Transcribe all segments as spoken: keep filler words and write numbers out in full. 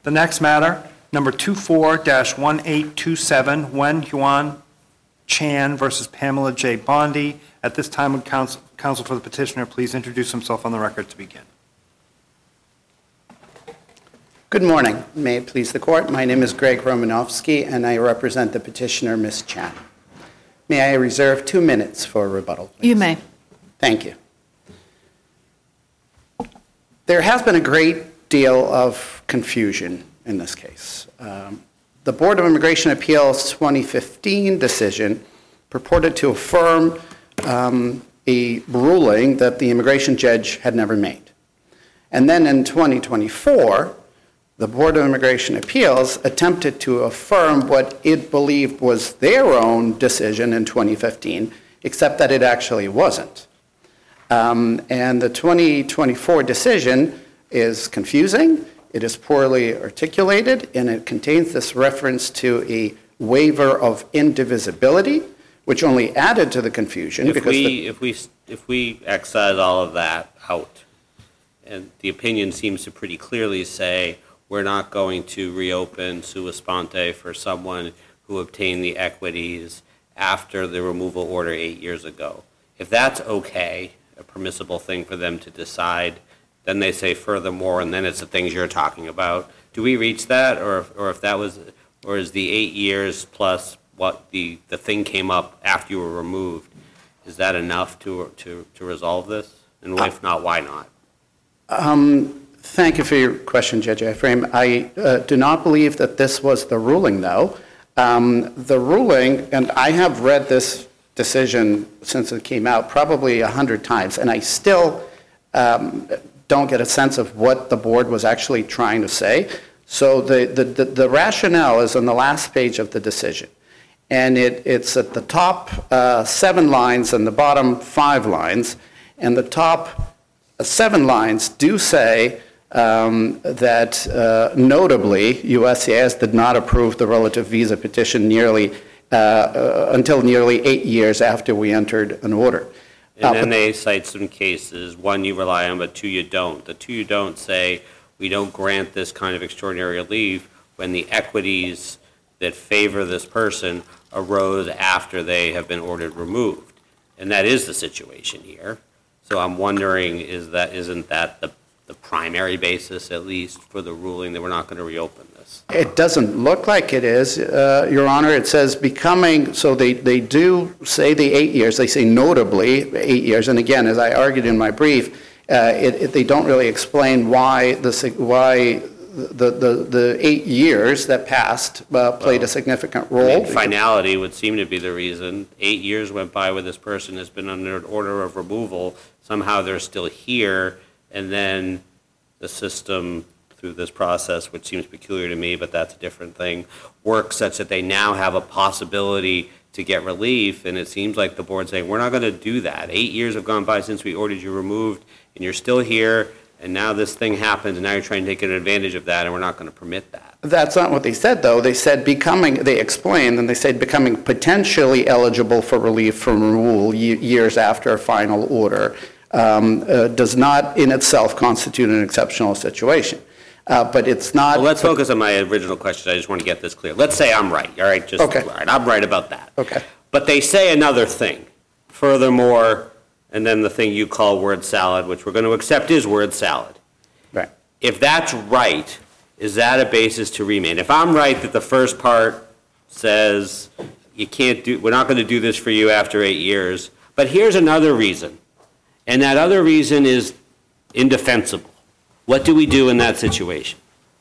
The next matter, number two four dash one eight two seven, Wen Huan Chan versus Pamela J. Bondi. At this time, would counsel, counsel for the petitioner please introduce himself on the record to begin? Good morning. May it please the court. My name is Greg Romanofsky, and I represent the petitioner, Miz Chan. May I reserve two minutes for rebuttal, please? You may. Thank you. There has been a great deal of confusion in this case. Um, the Board of Immigration Appeals twenty fifteen decision purported to affirm um, a ruling that the immigration judge had never made. And then in twenty twenty-four, the Board of Immigration Appeals attempted to affirm what it believed was their own decision in twenty fifteen, except that it actually wasn't. Um, and the twenty twenty-four decision is confusing, it is poorly articulated, and it contains this reference to a waiver of indivisibility, which only added to the confusion. If because we, the, if we, if we excise all of that out, and the opinion seems to pretty clearly say we're not going to reopen sua sponte for someone who obtained the equities after the removal order eight years ago. If that's okay, a permissible thing for them to decide, then they say furthermore, and then it's the things you're talking about. Do we reach that, or if, or if that was, or is the eight years plus what the, the thing came up after you were removed, is that enough to to to resolve this? And if not, why not? Um, Thank you for your question, Judge Ephraim. I uh, do not believe that this was the ruling, though. Um, the ruling, and I have read this decision since it came out probably a hundred times, and I still um, don't get a sense of what the board was actually trying to say. So the, the, the, the rationale is on the last page of the decision, and it, it's at the top uh, seven lines and the bottom five lines, and the top uh, seven lines do say Um, that uh, notably, U S C I S did not approve the relative visa petition nearly uh, uh, until nearly eight years after we entered an order. And uh, then they cite some cases, one you rely on, but two you don't. The two you don't say, we don't grant this kind of extraordinary relief when the equities that favor this person arose after they have been ordered removed. And that is the situation here. So I'm wondering, is that, isn't that the the primary basis, at least, for the ruling that we're not going to reopen this? It doesn't look like it is, uh, Your Honor. It says becoming, so they, they do say the eight years. They say notably eight years. And again, as I argued in my brief, uh, it, it, they don't really explain why the, why the, the, the eight years that passed uh, played well, a significant role. I mean, finality would seem to be the reason. Eight years went by where this person has been under an order of removal. Somehow they're still here. And then the system, through this process, which seems peculiar to me, but that's a different thing, works such that they now have a possibility to get relief. And it seems like the board's saying, we're not going to do that. Eight years have gone by since we ordered you removed, and you're still here, and now this thing happens, and now you're trying to take advantage of that, and we're not going to permit that. That's not what they said, though. They said becoming, they explained, and they said becoming potentially eligible for relief from removal years after a final order. Um, uh, does not in itself constitute an exceptional situation. Uh, but it's not... Well, let's focus on my original question. I just want to get this clear. Let's say I'm right, all right? Just, okay. All right, I'm right about that. Okay. But they say another thing. Furthermore, and then the thing you call word salad, which we're going to accept is word salad. Right. If that's right, is that a basis to remand? If I'm right that the first part says you can't do, we're not going to do this for you after eight years, but here's another reason. And that other reason is indefensible. What do we do in that situation?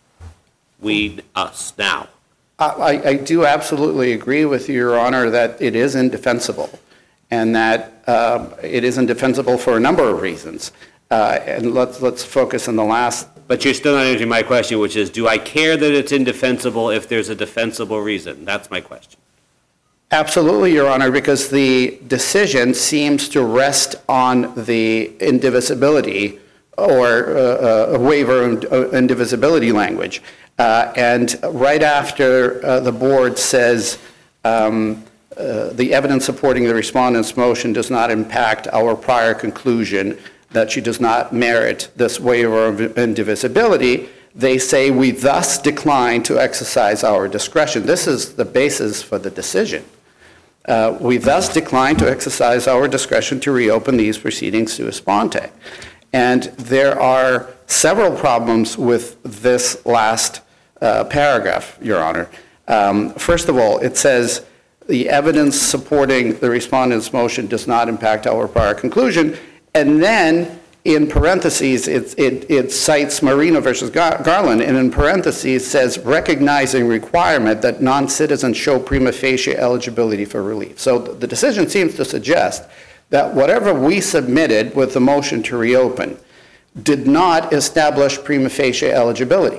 We, us, now. I, I do absolutely agree with you, Your Honor, that it is indefensible, and that uh, it is indefensible for a number of reasons. Uh, and let's let's focus on the last. But you're still not answering my question, which is, do I care that it's indefensible if there's a defensible reason? That's my question. Absolutely, Your Honor, because the decision seems to rest on the indivisibility or uh, a waiver of indivisibility language. Uh, and right after uh, the board says um, uh, the evidence supporting the respondent's motion does not impact our prior conclusion that she does not merit this waiver of indivisibility, they say, "We thus decline to exercise our discretion." This is the basis for the decision. Uh, we thus decline to exercise our discretion to reopen these proceedings sua sponte. And there are several problems with this last uh, paragraph, Your Honor. Um, first of all, it says, "The evidence supporting the respondent's motion does not impact our prior conclusion." And then, in parentheses, it, it, it cites Marino versus Gar- Garland, and in parentheses says, "recognizing requirement that non-citizens show prima facie eligibility for relief." So the decision seems to suggest that whatever we submitted with the motion to reopen did not establish prima facie eligibility.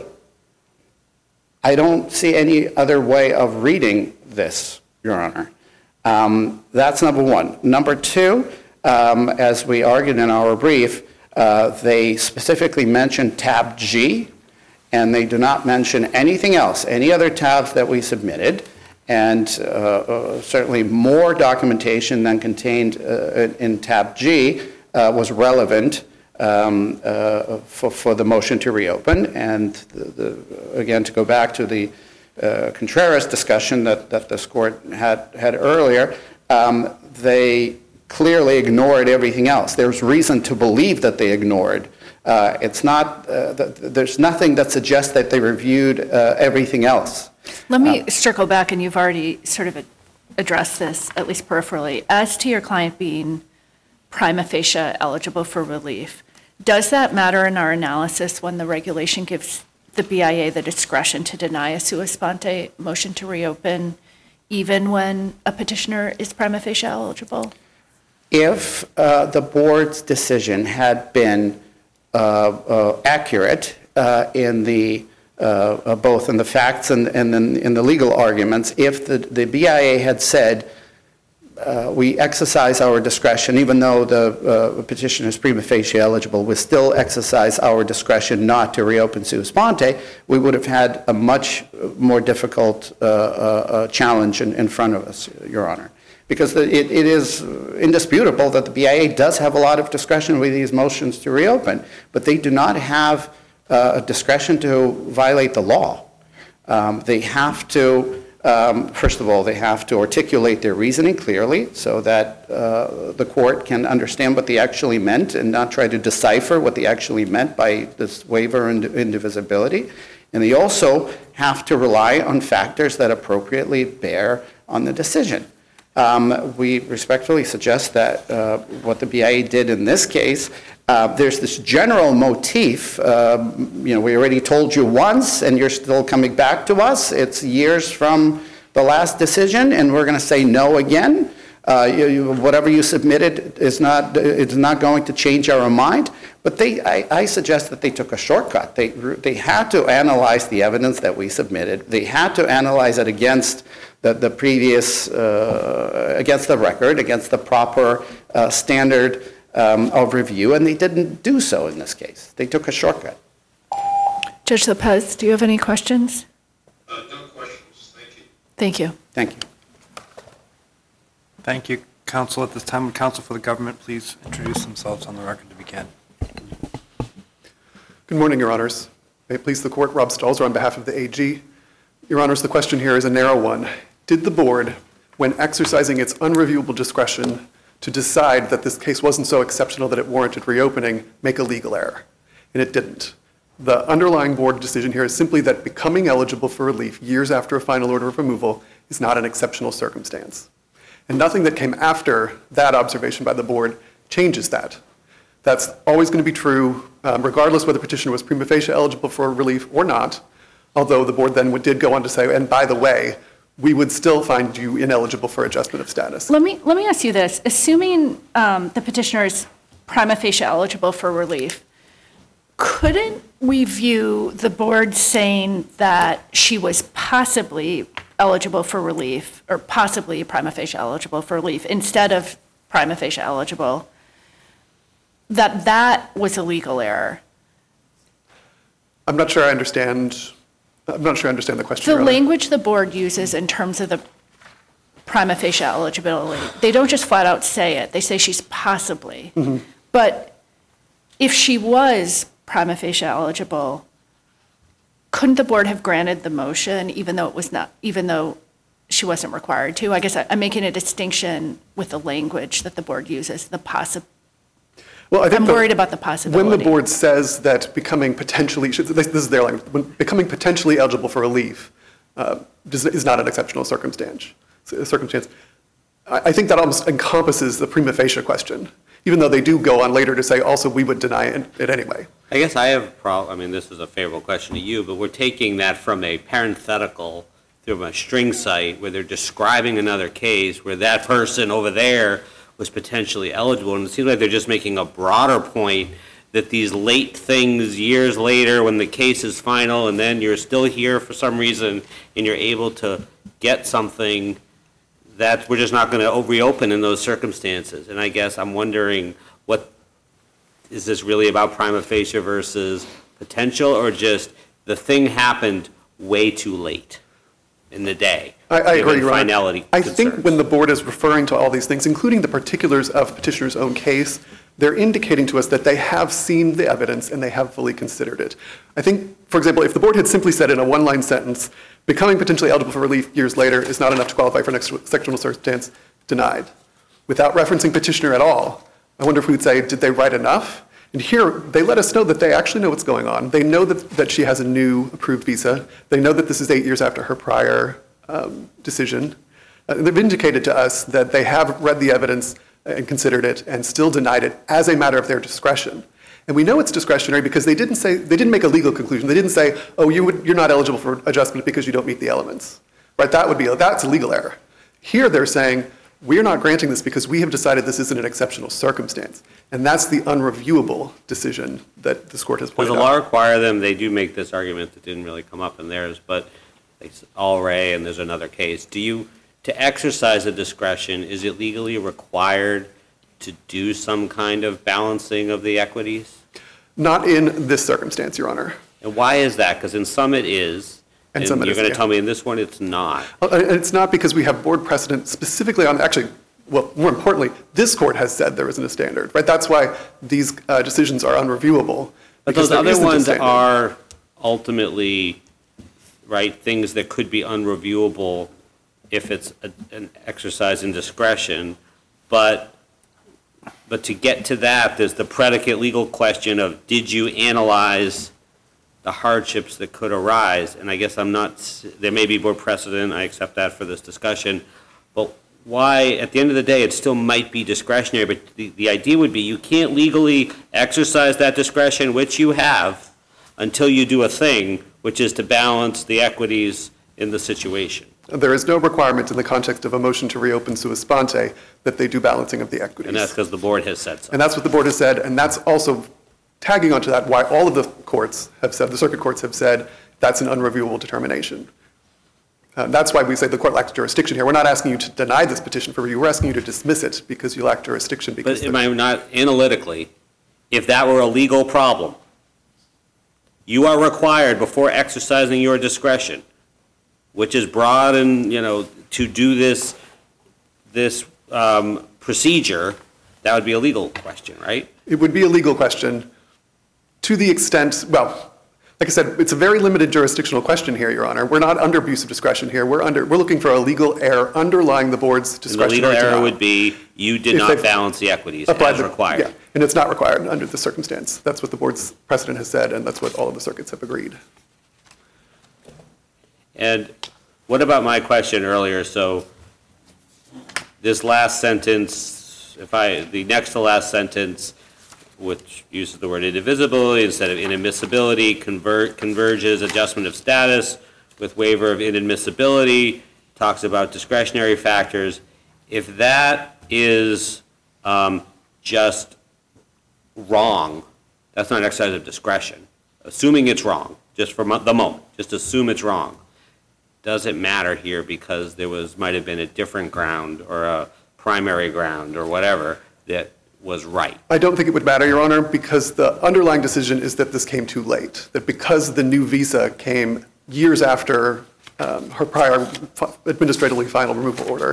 I don't see any other way of reading this, Your Honor. Um, that's number one. Number two, um, as we argued in our brief, uh, they specifically mention tab G, and they do not mention anything else, any other tabs that we submitted, and uh, uh, certainly more documentation than contained uh, in tab G uh, was relevant um, uh, for, for the motion to reopen. And the, the, again, to go back to the uh, Contreras discussion that, that this court had, had earlier, um, they clearly ignored everything else. There's reason to believe that they ignored. Uh, it's not, uh, th- there's nothing that suggests that they reviewed uh, everything else. Let me circle back, and you've already sort of addressed this, at least peripherally. As to your client being prima facie eligible for relief, does that matter in our analysis when the regulation gives the B I A the discretion to deny a sua sponte motion to reopen, even when a petitioner is prima facie eligible? If uh, the board's decision had been uh, uh, accurate uh, in the Uh, uh, both in the facts and, and in, in the legal arguments, if the, the B I A had said, uh, we exercise our discretion, even though the uh, petitioner is prima facie eligible, we still exercise our discretion not to reopen sua sponte, we would have had a much more difficult uh, uh, challenge in, in front of us, Your Honor. Because the, it, it is indisputable that the B I A does have a lot of discretion with these motions to reopen, but they do not have Uh, a discretion to violate the law. Um, they have to, um, first of all, they have to articulate their reasoning clearly so that uh, the court can understand what they actually meant and not try to decipher what they actually meant by this waiver and indivisibility. And they also have to rely on factors that appropriately bear on the decision. Um, we respectfully suggest that uh, what the B I A did in this case, uh, there's this general motif, uh, you know, we already told you once and you're still coming back to us. It's years from the last decision and we're going to say no again. Uh, you, you, whatever you submitted is not, it's not going to change our mind. But they, I, I suggest that they took a shortcut. They, they had to analyze the evidence that we submitted. They had to analyze it against the, the previous, uh, against the record, against the proper uh, standard um, of review, and they didn't do so in this case. They took a shortcut. Judge Lopez, do you have any questions? Uh, no questions. Thank you. Thank you. Thank you. Thank you, counsel. At this time, would counsel for the government please introduce themselves on the record to begin? Good morning, Your Honors. May it please the Court, Rob Stalzer on behalf of the A G. Your Honors, the question here is a narrow one. Did the Board, when exercising its unreviewable discretion to decide that this case wasn't so exceptional that it warranted reopening, make a legal error? And it didn't. The underlying Board decision here is simply that becoming eligible for relief years after a final order of removal is not an exceptional circumstance. And nothing that came after that observation by the Board changes that. That's always going to be true, um, regardless whether the petitioner was prima facie eligible for relief or not, although the Board then did go on to say, and by the way, we would still find you ineligible for adjustment of status. Let me, let me ask you this. Assuming um, the petitioner is prima facie eligible for relief, couldn't we view the Board saying that she was possibly eligible for relief, or possibly prima facie eligible for relief, instead of prima facie eligible, that that was a legal error? I'm not sure I understand, I'm not sure I understand the question. The really. language the Board uses in terms of the prima facie eligibility, they don't just flat out say it, they say she's possibly. Mm-hmm. But if she was prima facie eligible, couldn't the board have granted the motion even though it was not, even though she wasn't required to? I guess I- I'm making a distinction with the language that the board uses, the possi, Well, I think I'm the- worried about the possibility. When the board says that becoming potentially, should- this this is their language, when becoming potentially eligible for relief uh, does- is not an exceptional circumstance, circumstance, I I think that almost encompasses the prima facie question, even though they do go on later to say, also, we would deny it it anyway. I guess I have a problem, I mean, this is a favorable question to you, but we're taking that from a parenthetical, through a string site, where they're describing another case where that person over there was potentially eligible, and it seems like they're just making a broader point that these late things years later, when the case is final, and then you're still here for some reason, and you're able to get something, that we're just not going to reopen in those circumstances. And I guess I'm wondering, what, is this really about prima facie versus potential, or just the thing happened way too late in the day? I, I agree, given Your Honor. finality I concerns? think when the board is referring to all these things, including the particulars of petitioner's own case, they're indicating to us that they have seen the evidence and they have fully considered it. I think, for example, if the board had simply said in a one-line sentence, becoming potentially eligible for relief years later is not enough to qualify for an exceptional circumstance, denied, without referencing petitioner at all, I wonder if we would say, did they write enough? And here, they let us know that they actually know what's going on. They know that, that she has a new approved visa. They know that this is eight years after her prior um, decision. Uh, they've indicated to us that they have read the evidence and considered it and still denied it as a matter of their discretion. And we know it's discretionary because they didn't say, they didn't make a legal conclusion. They didn't say, oh, you would, you're not eligible for adjustment because you don't meet the elements. Right? That would be, a, that's a legal error. Here they're saying, we're not granting this because we have decided this isn't an exceptional circumstance. And that's the unreviewable decision that this court has Does pointed the out. law require them, they do make this argument that didn't really come up in theirs, but it's All Ray and there's another case. Do you, to exercise a discretion, is it legally required to do some kind of balancing of the equities? Not in this circumstance, Your Honor. And why is that? Because in some it is, And and some it you're is, going to yeah. tell me in this one it's not. Uh, And it's not because we have board precedent specifically on, actually, well, more importantly, this court has said there isn't a standard, right? That's why these uh, decisions are unreviewable. But because those there other isn't a ones standard. are ultimately, right, things that could be unreviewable if it's a- an exercise in discretion. But, but to get to that, there's the predicate legal question of, did you analyze the hardships that could arise? And I guess I'm not, s- there may be board precedent, I accept that for this discussion, but why, at the end of the day, it still might be discretionary, but the, the idea would be you can't legally exercise that discretion, which you have, until you do a thing, which is to balance the equities in the situation. There is no requirement in the context of a motion to reopen sua sponte that they do balancing of the equities. And that's because the board has said so. And that's what the board has said, and that's also tagging onto that why all of the courts have said, the circuit courts have said, that's an unreviewable determination. Uh, that's why we say the court lacks jurisdiction here. We're not asking you to deny this petition for review. We're asking you to dismiss it because you lack jurisdiction. Because But am the- I not, analytically, if that were a legal problem, you are required, before exercising your discretion, which is broad and, you know, to do this, this um, procedure, that would be a legal question, right? It would be a legal question to the extent, well, like I said, it's a very limited jurisdictional question here, Your Honor. We're not under abuse of discretion here. We're under, we're looking for a legal error underlying the board's And the discretionary legal error denial. would be, you did If not they've balance the equities Applied as the- required. Yeah, and it's not required under the circumstance. That's what the board's precedent has said, and that's what all of the circuits have agreed. And what about my question earlier? So this last sentence, if I, the next to last sentence, which uses the word indivisibility instead of inadmissibility, convert, converges adjustment of status with waiver of inadmissibility, talks about discretionary factors. If that is um, just wrong, that's not an exercise of discretion. Assuming it's wrong, just for mo- the moment, just assume it's wrong. Does it matter here because there was, might have been a different ground or a primary ground or whatever that was right? I don't think it would matter, Your Honor, because the underlying decision is that this came too late, that because the new visa came years after um, her prior fi- administratively final removal order,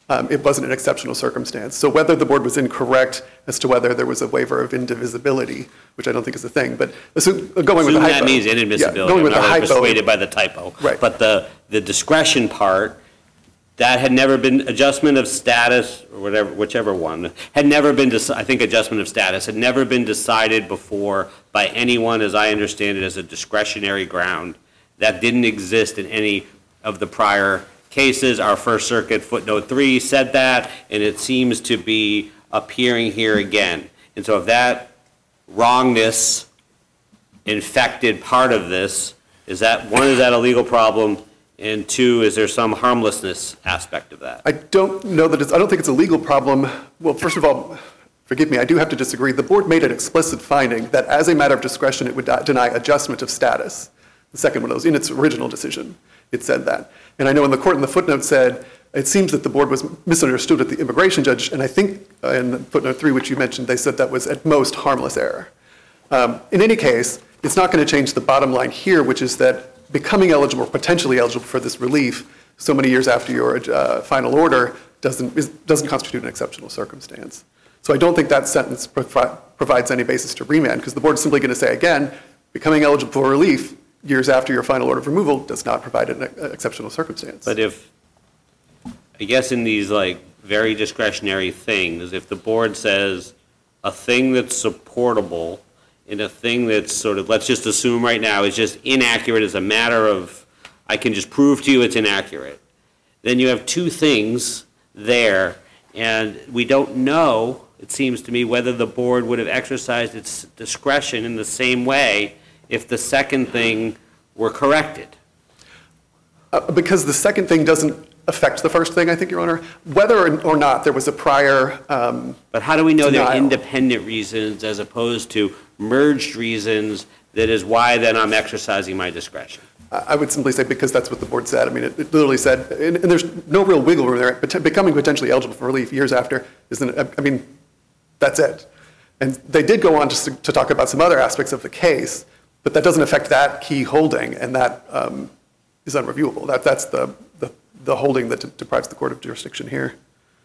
um, it wasn't an exceptional circumstance. So whether the board was incorrect as to whether there was a waiver of indivisibility, which I don't think is a thing, but assume, going with the Assume hypo. that means Yeah, inadmissibility. going with I'm the not really hypo. persuaded by the typo. Right. But the, the discretion part, that had never been, adjustment of status, or whatever, whichever one, had never been, deci- I think adjustment of status, had never been decided before by anyone, as I understand it, as a discretionary ground. That didn't exist in any of the prior cases. Our First Circuit footnote three said that, and it seems to be appearing here again. And so if that wrongness infected part of this, is that, one, is that a legal problem? And two, is there some harmlessness aspect of that? I don't know that it's, I don't think it's a legal problem. Well, first of all, forgive me, I do have to disagree. The board made an explicit finding that as a matter of discretion, it would de- deny adjustment of status. The second one of those, in its original decision, it said that. And I know in the court in the footnote said, it seems that the board was misunderstood at the immigration judge, and I think uh, in footnote three, which you mentioned, they said that was at most harmless error. Um, in any case, it's not going to change the bottom line here, which is that becoming eligible, potentially eligible for this relief so many years after your uh, final order doesn't, is, doesn't constitute an exceptional circumstance. So I don't think that sentence provi- provides any basis to remand, because the board is simply going to say, again, becoming eligible for relief years after your final order of removal does not provide an uh, exceptional circumstance. But if, I guess in these like very discretionary things, if the board says a thing that's supportable and a thing that's sort of, let's just assume right now, is just inaccurate as a matter of, I can just prove to you it's inaccurate, then you have two things there, and we don't know, it seems to me, whether the board would have exercised its discretion in the same way if the second thing were corrected. Uh, because the second thing doesn't affect the first thing, I think, Your Honor. Whether or- or not there was a prior, um, But how do we know they're Denial. independent reasons as opposed to merged reasons that is why then I'm exercising my discretion? I I would simply say because that's what the board said. I mean, it it literally said, and and there's no real wiggle room there. Pot- Becoming potentially eligible for relief years after isn't, I mean, that's it. And they did go on to s- to talk about some other aspects of the case, but that doesn't affect that key holding, and that um, is unreviewable. That That's the the the holding that de- deprives the court of jurisdiction here.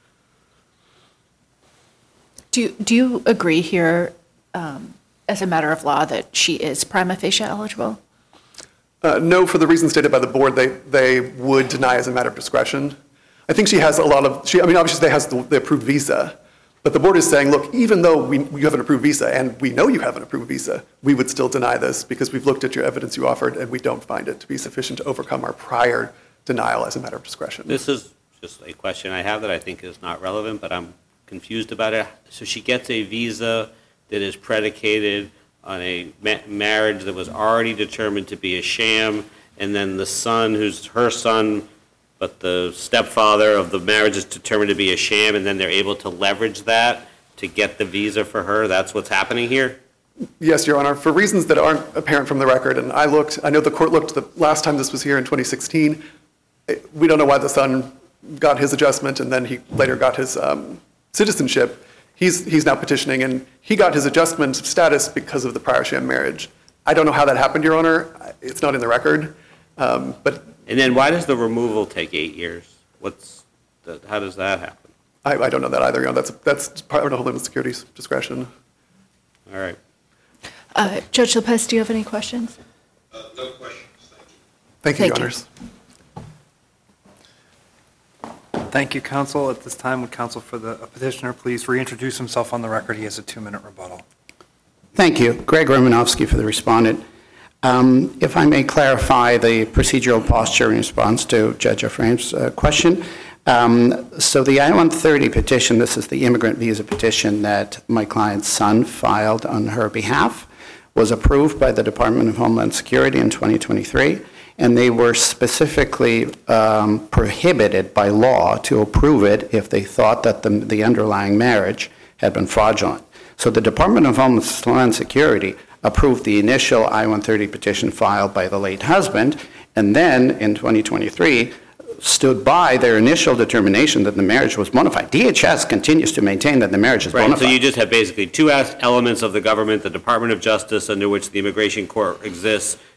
Do you, do you agree here, um, as a matter of law, that she is prima facie eligible? Uh, No, for the reasons stated by the board, they, they would deny as a matter of discretion. I think she has a lot of, she, I mean, obviously they has the, the approved visa, but the board is saying, look, even though we, you have an approved visa, and we know you have an approved visa, we would still deny this because we've looked at your evidence you offered and we don't find it to be sufficient to overcome our prior denial as a matter of discretion. This is just a question I have that I think is not relevant, but I'm confused about it. So she gets a visa that is predicated on a ma- marriage that was already determined to be a sham, and then the son, who's her son, but the stepfather of the marriage is determined to be a sham, and then they're able to leverage that to get the visa for her. That's what's happening here? Yes, Your Honor, for reasons that aren't apparent from the record, and I looked, I know the court looked the last time this was here in twenty sixteen. eh, We don't know why the son got his adjustment and then he later got his um, citizenship. He's, he's now petitioning, and he got his adjustment status because of the prior sham marriage. I don't know how that happened, Your Honor. It's not in the record. Um, But And then why does the removal take eight years? What's, the- how does that happen? I, I don't know that either, Your Honor. That's, that's part of the Homeland Security's discretion. All right. Uh, Judge Lopez, do you have any questions? Uh, no questions, thank you. Thank you, Your Thank you. Honors. Thank you, counsel. At this time, would counsel for the petitioner please reintroduce himself on the record? He has a two-minute rebuttal. Thank you. Greg Romanowski for the respondent. Um, If I may clarify the procedural posture in response to Judge Ephraim's uh, question. Um, So the I one thirty petition, this is the immigrant visa petition that my client's son filed on her behalf, was approved by the Department of Homeland Security in twenty twenty-three, and they were specifically um, prohibited by law to approve it if they thought that the the underlying marriage had been fraudulent. So the Department of Homeland Security approved the initial I one thirty petition filed by the late husband, and then in twenty twenty-three stood by their initial determination that the marriage was bona fide. D H S continues to maintain that the marriage is bona Right, fide. so you just have basically two as- elements of the government, the Department of Justice, under which the immigration court exists,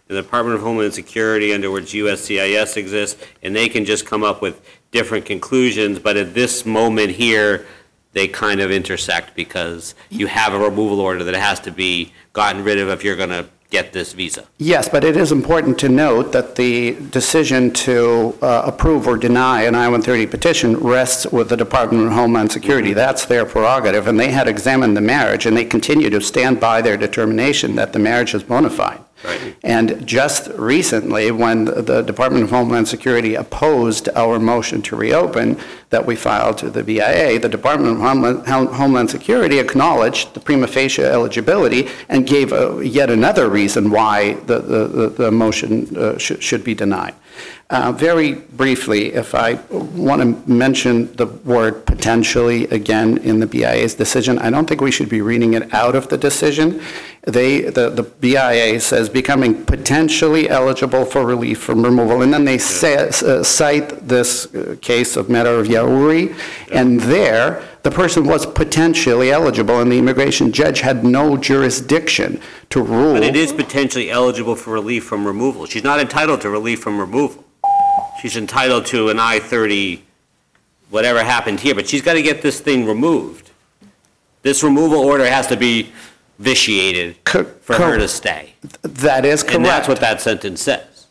and the Department of Homeland Security, under which U S C I S exists, and they can just come up with different conclusions, but at this moment here, they kind of intersect because you have a removal order that has to be gotten rid of if you're going to get this visa. Yes, but it is important to note that the decision to uh, approve or deny an I one thirty petition rests with the Department of Homeland Security. That's their prerogative, and they had examined the marriage, and they continue to stand by their determination that the marriage is bona fide. Right. And just recently, when the Department of Homeland Security opposed our motion to reopen that we filed to the B I A, the Department of Homeland, Homeland Security acknowledged the prima facie eligibility and gave uh, yet another reason why the, the, the motion uh, sh- should be denied. Uh, very briefly, if I want to mention the word potentially again in the B I A's decision, I don't think we should be reading it out of the decision. They, the, the B I A says becoming potentially eligible for relief from removal, and then they say, uh, cite this uh, case of matter of Yauri, and there the person was potentially eligible, and the immigration judge had no jurisdiction to rule. But it is potentially eligible for relief from removal. She's not entitled to relief from removal. She's entitled to an I thirty, whatever happened here, but she's got to get this thing removed. This removal order has to be vitiated Co- for co- her to stay. That is correct. And that's what that sentence says.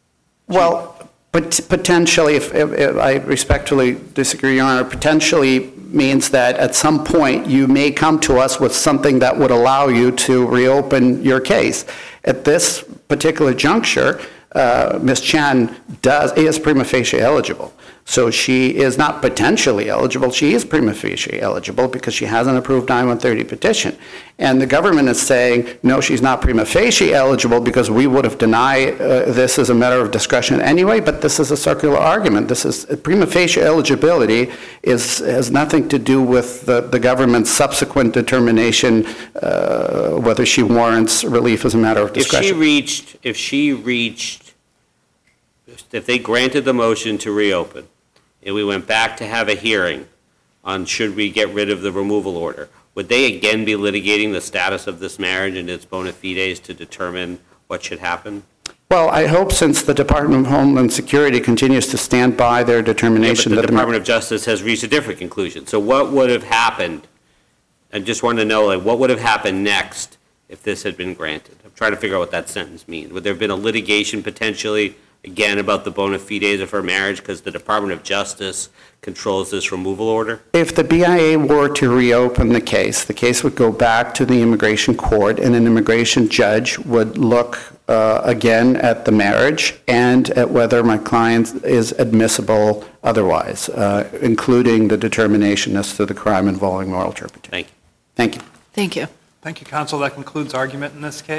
Well, but potentially, if, if, if I respectfully disagree, Your Honor, potentially means that at some point you may come to us with something that would allow you to reopen your case. At this particular juncture, uh, Miz Chan does, is prima facie eligible. So she is not potentially eligible, she is prima facie eligible because she has an approved I one thirty petition. And the government is saying, no, she's not prima facie eligible because we would have denied uh, this as a matter of discretion anyway, but this is a circular argument. This is, prima facie eligibility is, has nothing to do with the, the government's subsequent determination uh, whether she warrants relief as a matter of If she discretion. reached, if she reached, if they granted the motion to reopen, and we went back to have a hearing on should we get rid of the removal order, would they again be litigating the status of this marriage and its bona fides to determine what should happen? Well, I hope since the Department of Homeland Security continues to stand by their Yeah, but determination the that the... Department of Justice has reached a different conclusion. So what would have happened? I just wanted to know, like, what would have happened next if this had been granted? I'm trying to figure out what that sentence means. Would there have been a litigation potentially, again, about the bona fides of her marriage because the Department of Justice controls this removal order? If the B I A were to reopen the case, the case would go back to the immigration court, and an immigration judge would look uh, again at the marriage and at whether my client is admissible otherwise, uh, including the determination as to the crime involving moral turpitude. Thank you. Thank you. Thank you. Thank you, counsel. That concludes argument in this case.